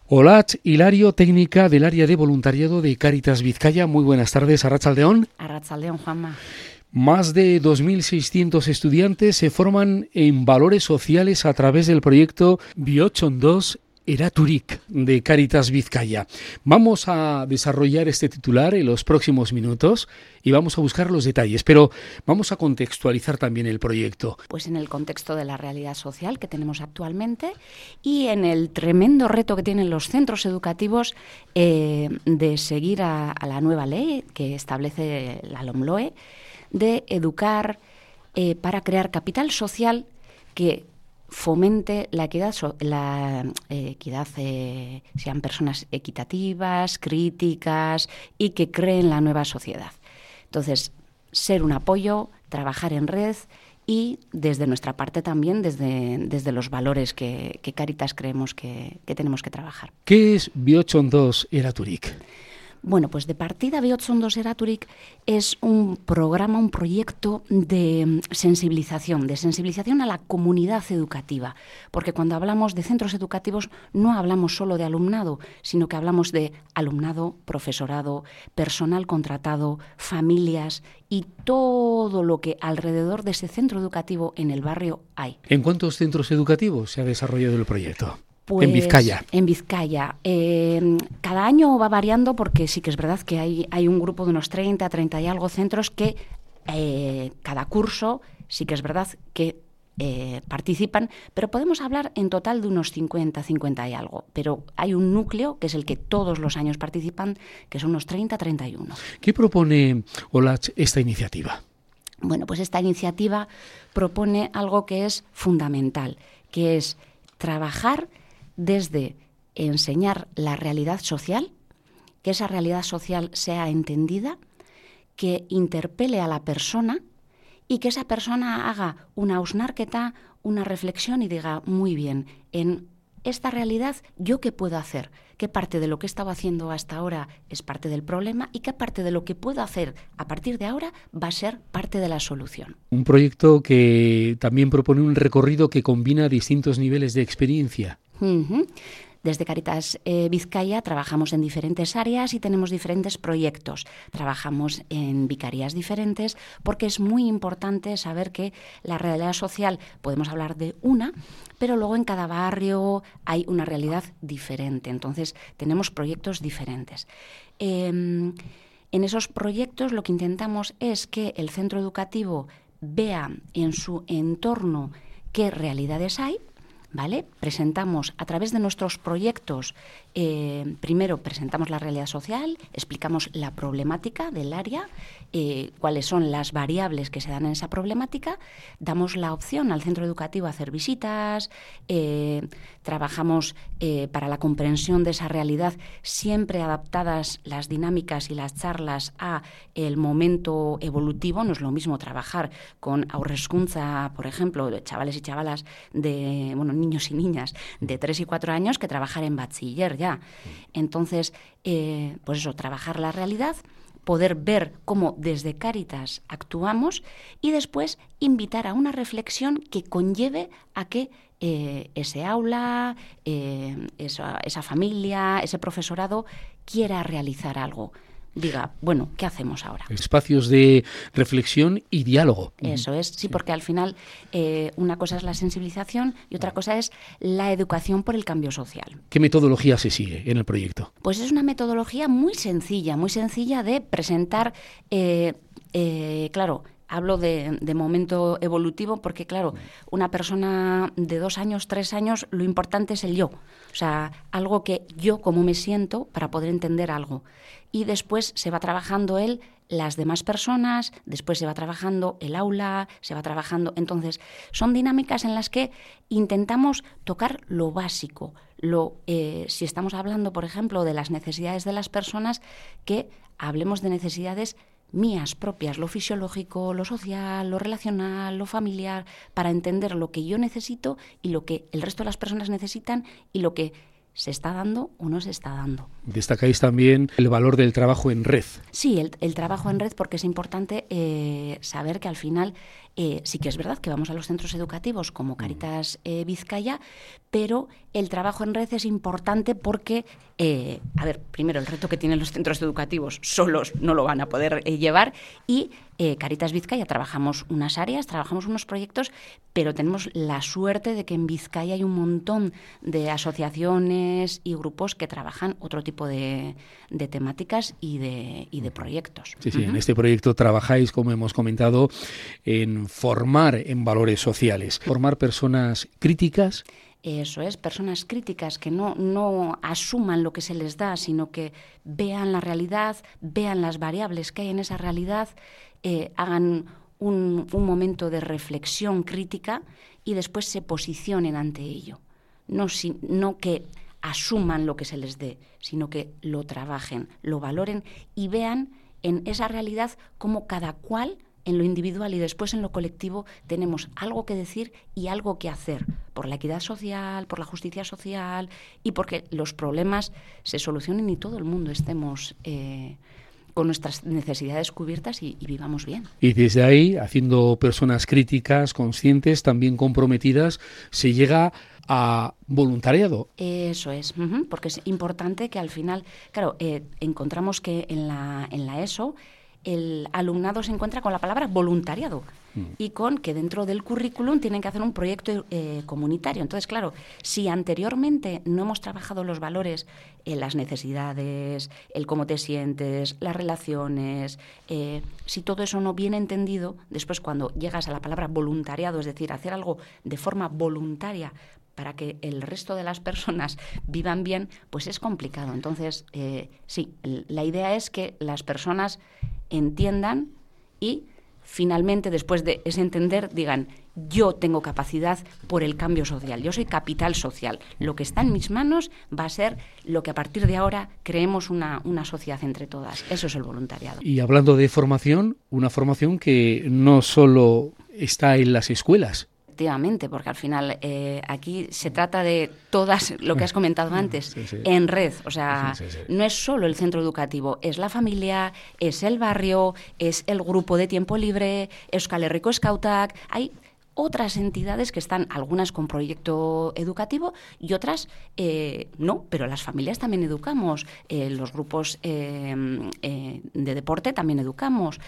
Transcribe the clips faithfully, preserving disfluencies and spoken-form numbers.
Olatz Hilario, técnica del área de voluntariado de Cáritas Vizcaya. Muy buenas tardes, Arratsaldeon. Arratsaldeon, Juanma. Más de dos mil seiscientos estudiantes se forman en valores sociales a través del proyecto Bihotz-Ondoz Eraturik de Cáritas Vizcaya. Vamos a desarrollar este titular en los próximos minutos y vamos a buscar los detalles, pero vamos a contextualizar también el proyecto. Pues en el contexto de la realidad social que tenemos actualmente y en el tremendo reto que tienen los centros educativos eh, de seguir a, a la nueva ley que establece la LOMLOE, de educar eh, para crear capital social que fomente la equidad, la eh, equidad eh, sean personas equitativas, críticas y que creen la nueva sociedad. Entonces, ser un apoyo, trabajar en red y desde nuestra parte también, desde, desde los valores que, que Cáritas creemos que, que tenemos que trabajar. ¿Qué es Bihotz-Ondoz Eraturik? Bueno, pues de partida Bihotz-Ondoz Eraturik es un programa, un proyecto de sensibilización, de sensibilización a la comunidad educativa, porque cuando hablamos de centros educativos no hablamos solo de alumnado, sino que hablamos de alumnado, profesorado, personal contratado, familias y todo lo que alrededor de ese centro educativo en el barrio hay. ¿En cuántos centros educativos se ha desarrollado el proyecto? Pues, en Vizcaya. En Vizcaya. Eh, cada año va variando porque sí que es verdad que hay, hay un grupo de unos treinta, treinta y algo centros que eh, cada curso sí que es verdad que eh, participan, pero podemos hablar en total de unos cincuenta, cincuenta y algo. Pero hay un núcleo que es el que todos los años participan, que son unos treinta, treinta y uno. ¿Qué propone Olatz esta iniciativa? Bueno, pues esta iniciativa propone algo que es fundamental, que es trabajar desde enseñar la realidad social, que esa realidad social sea entendida, que interpele a la persona y que esa persona haga una hausnarketa, una reflexión y diga, muy bien, en esta realidad, ¿yo qué puedo hacer? ¿Qué parte de lo que he estado haciendo hasta ahora es parte del problema y qué parte de lo que puedo hacer a partir de ahora va a ser parte de la solución? Un proyecto que también propone un recorrido que combina distintos niveles de experiencia. Uh-huh. Desde Cáritas eh, Vizcaya trabajamos en diferentes áreas y tenemos diferentes proyectos. Trabajamos en vicarías diferentes porque es muy importante saber que la realidad social, podemos hablar de una, pero luego en cada barrio hay una realidad diferente. Entonces tenemos proyectos diferentes. Eh, en esos proyectos lo que intentamos es que el centro educativo vea en su entorno qué realidades hay. ¿Vale? Presentamos a través de nuestros proyectos, eh, primero presentamos la realidad social, explicamos la problemática del área, eh, cuáles son las variables que se dan en esa problemática, damos la opción al centro educativo a hacer visitas, eh, trabajamos eh, para la comprensión de esa realidad, siempre adaptadas las dinámicas y las charlas a el momento evolutivo. No es lo mismo trabajar con haurreskuntza, por ejemplo, de chavales y chavalas de, bueno, niños y niñas de tres y cuatro años que trabajar en bachiller ya. Entonces, eh, pues eso, trabajar la realidad, poder ver cómo desde Cáritas actuamos y después invitar a una reflexión que conlleve a que eh, ese aula, eh, esa, esa familia, ese profesorado quiera realizar algo. Diga, bueno, ¿qué hacemos ahora? Espacios de reflexión y diálogo. Eso es, sí, porque al final eh, una cosa es la sensibilización y otra cosa es la educación por el cambio social. ¿Qué metodología se sigue en el proyecto? Pues es una metodología muy sencilla, muy sencilla de presentar, eh, eh, claro, hablo de, de momento evolutivo porque, claro, una persona de dos años, tres años, lo importante es el yo. O sea, algo que yo, cómo me siento, para poder entender algo. Y después se va trabajando él, las demás personas, después se va trabajando el aula, se va trabajando... Entonces, son dinámicas en las que intentamos tocar lo básico. Lo, eh, si estamos hablando, por ejemplo, de las necesidades de las personas, que hablemos de necesidades mías propias, lo fisiológico, lo social, lo relacional, lo familiar, para entender lo que yo necesito y lo que el resto de las personas necesitan y lo que se está dando o no se está dando. Destacáis también el valor del trabajo en red. Sí, el, el trabajo en red, porque es importante eh, saber que al final Eh, sí que es verdad que vamos a los centros educativos como Cáritas eh, Vizcaya, pero el trabajo en red es importante porque, eh, a ver, primero el reto que tienen los centros educativos solos no lo van a poder eh, llevar y eh, Cáritas Vizcaya trabajamos unas áreas, trabajamos unos proyectos, pero tenemos la suerte de que en Vizcaya hay un montón de asociaciones y grupos que trabajan otro tipo de, de temáticas y de, y de proyectos. Sí, sí, uh-huh. En este proyecto trabajáis, como hemos comentado, en formar en valores sociales, formar personas críticas. Eso es, personas críticas que no, no asuman lo que se les da, sino que vean la realidad, vean las variables que hay en esa realidad, eh, hagan un, un momento de reflexión crítica y después se posicionen ante ello. No, si, no que asuman lo que se les dé, sino que lo trabajen, lo valoren y vean en esa realidad cómo cada cual en lo individual y después en lo colectivo tenemos algo que decir y algo que hacer por la equidad social, por la justicia social y porque los problemas se solucionen y todo el mundo estemos eh, con nuestras necesidades cubiertas y, y vivamos bien. Y desde ahí, haciendo personas críticas, conscientes, también comprometidas, se llega a voluntariado. Eso es, uh-huh, porque es importante que al final, claro, eh, encontramos que en la, en la ESO el alumnado se encuentra con la palabra voluntariado mm. y con que dentro del currículum tienen que hacer un proyecto eh, comunitario. Entonces, claro, si anteriormente no hemos trabajado los valores, eh, las necesidades, el cómo te sientes, las relaciones, eh, si todo eso no viene entendido, después cuando llegas a la palabra voluntariado, es decir, hacer algo de forma voluntaria para que el resto de las personas vivan bien, pues es complicado. Entonces, eh, sí, la idea es que las personas entiendan y finalmente, después de ese entender, digan, yo tengo capacidad por el cambio social, yo soy capital social. Lo que está en mis manos va a ser lo que a partir de ahora creemos una, una sociedad entre todas. Eso es el voluntariado. Y hablando de formación, una formación que no solo está en las escuelas. Efectivamente, porque al final eh, aquí se trata de todas, lo que has comentado antes, sí, sí. en red. O sea, sí, sí, sí. no es solo el centro educativo, es la familia, es el barrio, es el grupo de tiempo libre, Euskal Herriko Eskautak. Hay otras entidades que están, algunas con proyecto educativo y otras eh, no, pero las familias también educamos, eh, los grupos eh, eh, de deporte también educamos,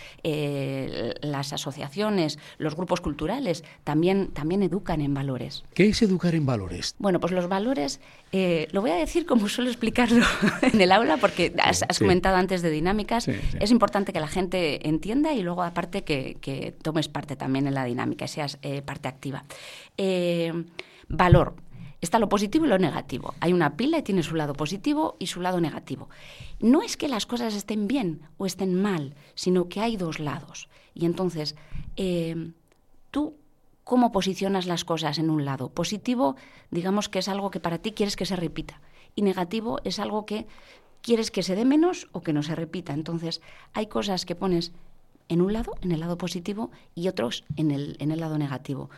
eh, las asociaciones, los grupos culturales también, también educan en valores. ¿Qué es educar en valores? Bueno, pues los valores, eh, lo voy a decir como suelo explicarlo en el aula, porque has, has sí. comentado antes de dinámicas, sí, sí. Es importante que la gente entienda y luego aparte que, que tomes parte también en la dinámica, seas eh, parte activa. Eh, valor. Está lo positivo y lo negativo. Hay una pila y tiene su lado positivo y su lado negativo. No es que las cosas estén bien o estén mal, sino que hay dos lados. Y entonces, eh, tú, ¿cómo posicionas las cosas en un lado? Positivo, digamos que es algo que para ti quieres que se repita. Y negativo es algo que quieres que se dé menos o que no se repita. Entonces, hay cosas que pones en un lado, en el lado positivo, y otros en el, en el lado negativo.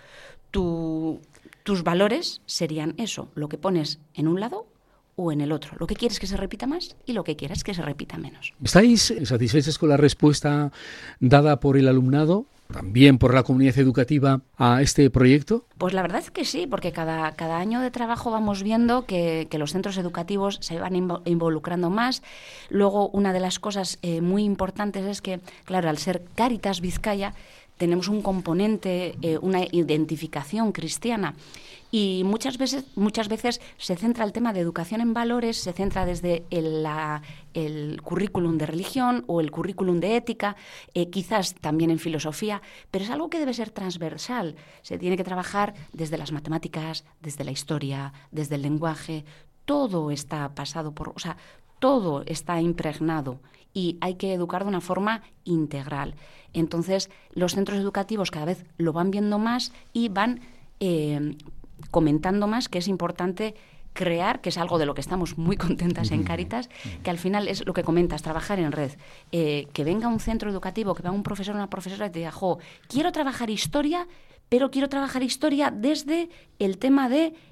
Tu, tus valores serían eso, lo que pones en un lado o en el otro. Lo que quieres que se repita más y lo que quieres que se repita menos. ¿Estáis satisfechos con la respuesta dada por el alumnado, también por la comunidad educativa, a este proyecto? Pues la verdad es que sí, porque cada, cada año de trabajo vamos viendo que, que los centros educativos se van involucrando más. Luego, una de las cosas eh, muy importantes es que, claro, al ser Cáritas Vizcaya, tenemos un componente, eh, una identificación cristiana. Y muchas veces, muchas veces se centra el tema de educación en valores, se centra desde el, la, el currículum de religión o el currículum de ética, eh, quizás también en filosofía, pero es algo que debe ser transversal. Se tiene que trabajar desde las matemáticas, desde la historia, desde el lenguaje. Todo está pasado por, o sea, todo está impregnado y hay que educar de una forma integral. Entonces, los centros educativos cada vez lo van viendo más y van eh, comentando más que es importante crear, que es algo de lo que estamos muy contentas en Cáritas, que al final es lo que comentas, trabajar en red. Eh, que venga un centro educativo, que venga un profesor o una profesora y te diga, jo, quiero trabajar historia, pero quiero trabajar historia desde el tema de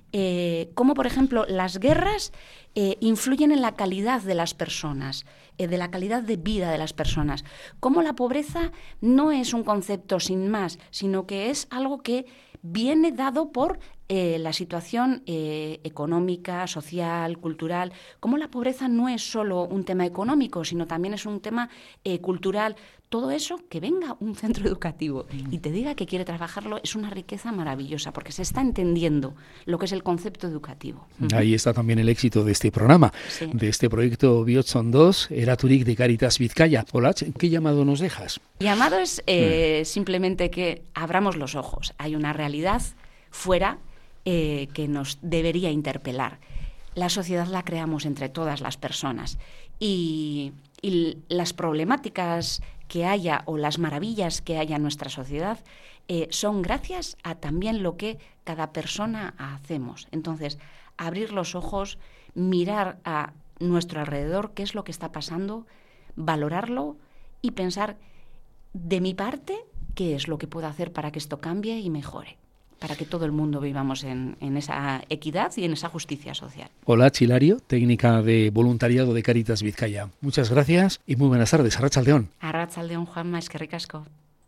eh, cómo, por ejemplo, las guerras eh, influyen en la calidad de las personas, eh, de la calidad de vida de las personas. Cómo la pobreza no es un concepto sin más, sino que es algo que viene dado por eh, la situación eh, económica, social, cultural. Cómo la pobreza no es solo un tema económico, sino también es un tema eh, cultural. Todo eso, que venga un centro educativo y te diga que quiere trabajarlo, es una riqueza maravillosa, porque se está entendiendo lo que es el concepto educativo. Ahí está también el éxito de este programa, sí. de este proyecto Bihotson dos, Eraturik de Cáritas Vizcaya. Hola, ¿qué llamado nos dejas? Llamado es eh, mm. simplemente que abramos los ojos. Hay una realidad fuera eh, que nos debería interpelar. La sociedad la creamos entre todas las personas y, y las problemáticas que haya o las maravillas que haya en nuestra sociedad eh, son gracias a también lo que cada persona hacemos. Entonces, abrir los ojos, mirar a nuestro alrededor qué es lo que está pasando, valorarlo y pensar de mi parte qué es lo que puedo hacer para que esto cambie y mejore, para que todo el mundo vivamos en, en esa equidad y en esa justicia social. Hola, Chilario, técnica de voluntariado de Cáritas Vizcaya. Muchas gracias y muy buenas tardes. Arratsaldeon. Arratsaldeon, Juanma, eskerrik asko.